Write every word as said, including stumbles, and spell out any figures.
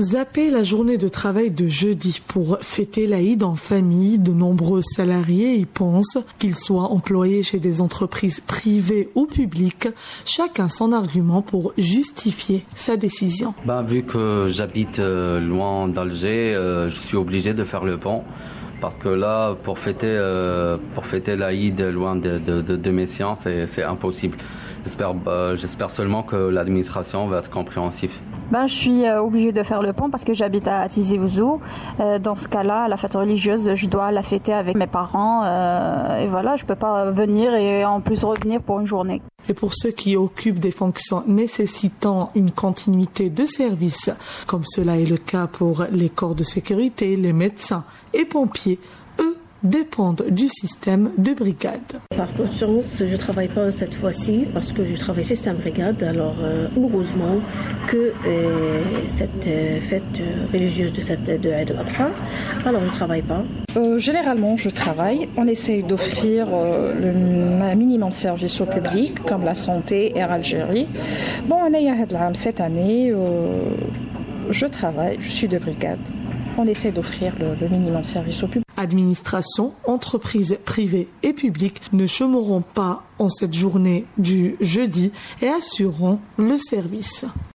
Zapper la journée de travail de jeudi pour fêter l'Aïd en famille, de nombreux salariés y pensent, qu'ils soient employés chez des entreprises privées ou publiques, chacun son argument pour justifier sa décision. Ben, vu que j'habite euh, loin d'Alger, euh, je suis obligé de faire le pont. Parce que là, pour fêter, euh, pour fêter l'Aïd loin de, de, de, de Messiaen, c'est, c'est impossible. J'espère, euh, j'espère seulement que l'administration va être compréhensive. Ben, je suis euh, obligée de faire le pont parce que j'habite à Tizi Ouzou. Euh, dans ce cas-là, la fête religieuse, je dois la fêter avec mes parents. Euh, et voilà, je peux pas venir et en plus revenir pour une journée. Et pour ceux qui occupent des fonctions nécessitant une continuité de service, comme cela est le cas pour les corps de sécurité, les médecins et pompiers, eux dépendent du système de brigade. Par conscience, je ne travaille pas cette fois-ci parce que je travaille système brigade. Alors, euh, heureusement que euh, cette euh, fête religieuse de, cette, de Eid al-Adha, alors je ne travaille pas. Euh, généralement, je travaille. On essaye d'offrir euh, le minimum de services au public, comme la santé et Algérie. Bon, on est cette année, euh, je travaille, je suis de brigade. On essaie d'offrir le, le minimum de service au public. Administration, entreprises privées et publiques ne chômeront pas en cette journée du jeudi et assureront le service.